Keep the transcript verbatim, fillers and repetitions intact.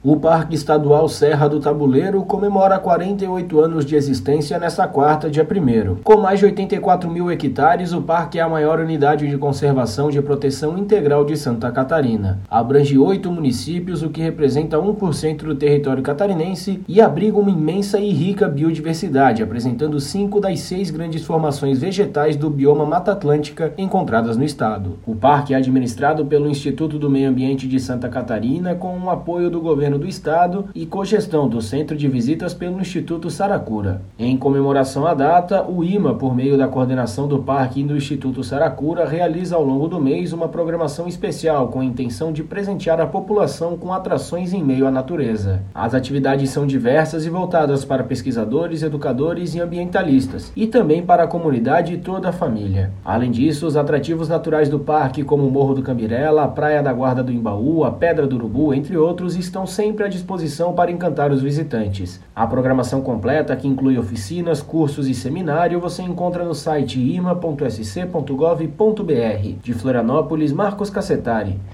O Parque Estadual Serra do Tabuleiro comemora quarenta e oito anos de existência nesta quarta, dia primeiro. Com mais de oitenta e quatro mil hectares, o parque é a maior unidade de conservação de proteção integral de Santa Catarina. Abrange oito municípios, o que representa um por cento do território catarinense, e abriga uma imensa e rica biodiversidade, apresentando cinco das seis grandes formações vegetais do bioma Mata Atlântica encontradas no estado. O parque é administrado pelo Instituto do Meio Ambiente de Santa Catarina, com o apoio do governo do estado e cogestão do Centro de Visitas pelo Instituto Saracura. Em comemoração à data, o I M A, por meio da coordenação do parque e do Instituto Saracura, realiza ao longo do mês uma programação especial com a intenção de presentear a população com atrações em meio à natureza. As atividades são diversas e voltadas para pesquisadores, educadores e ambientalistas, e também para a comunidade e toda a família. Além disso, os atrativos naturais do parque, como o Morro do Cambirela, a Praia da Guarda do Imbaú, a Pedra do Urubu, entre outros, estão sempre à disposição para encantar os visitantes. A programação completa, que inclui oficinas, cursos e seminário, você encontra no site ima ponto s c ponto gov ponto b r. De Florianópolis, Marcos Cassetari.